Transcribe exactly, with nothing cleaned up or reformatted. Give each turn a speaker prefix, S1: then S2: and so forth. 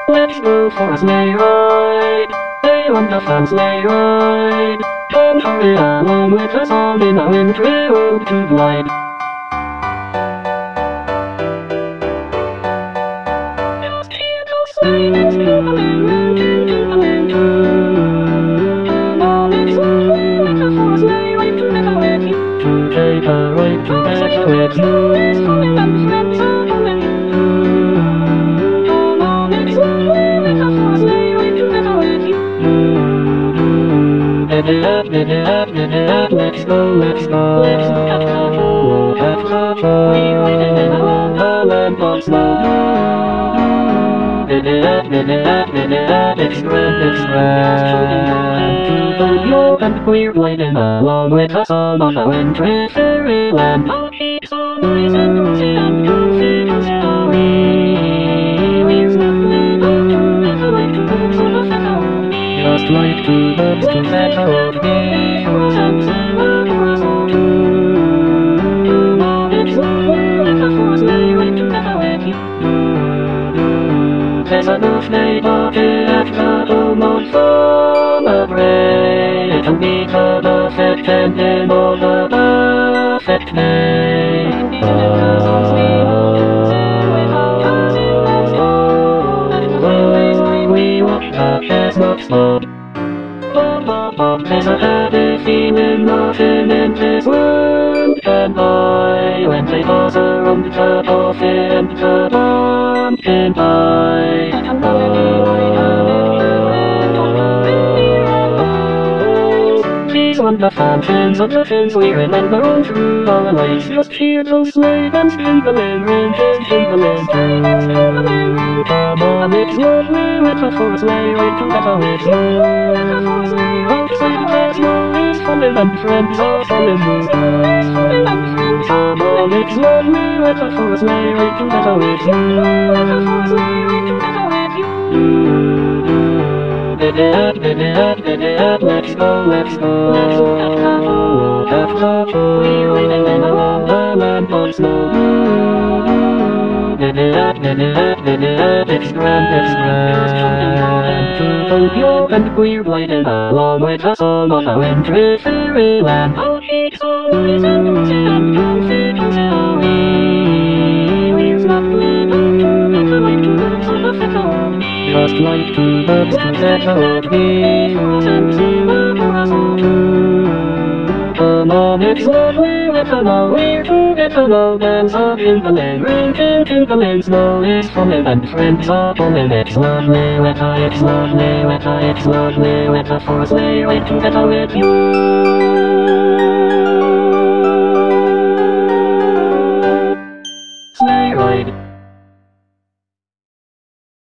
S1: Let's go for a sleigh ride. Hey, on the fun sleigh ride. Come hurry along with us all in a wintry road to glide. Just hear those sleigh bells jingling round, jingling too. Come on, it's lovely weather for a sleigh ride together with you. To take a ride together with you. It's fun and friends are calling you. Come on, it's lovely weather for a sleigh ride together with you. Giddy up, giddy up, giddy up, let's go, let's go. Let's look at the show, look at the show. We're riding in a wonderland of snow. Giddy up, giddy up, giddy up, it's grand, it's grand. To Tokyo and we're gliding along with us all on a wintry fairyland. Oh, keep so nice and cozy and comfy, cozy are we. We're snuggling down together like two birds of a feather. Just like two birds together would be. Yours and yours too. Come on, it's lovely weather for a sleigh ride together with you. There's a birthday party at the home of celebrate. It'll be the perfect ending of the perfect day. Oh, we watch the chestnuts slope. Bob, bob, bob, there's a happy feeling nothing in this world can buy. When they toss around the coffee and the pumpkin pie. Oh, these on the fountains of the fins we remember all through our lives. Just hear those sleigh bells jingling, ring, jingling, jingling. Come on, it's lovely weather for a sleigh ride together with you. Outside the snow is falling and friends are falling too. Come on, it's lovely weather for a sleigh ride together with you. Giddy up, giddy up, giddy up, let's go, let's go. Let's look at the show, look at the show. We're riding in a wonderland of snow. Giddy up, giddy up, giddy up, it's grand, it's grand. To Tokyo and we're gliding along with us all on a wintry fairyland. Oh, keep so nice and cozy and comfy, cozy are we. We're snuggling down together like two birds of a feather. Just like two birds together would be. Yours and yours too. Come on, it's lovely weather now, we're together now. Bells are jingling, ring, jingling, snow is falling and friends are calling. It's lovely weather, it's lovely weather, it's lovely weather for a sleigh ride together with you. Sleigh ride.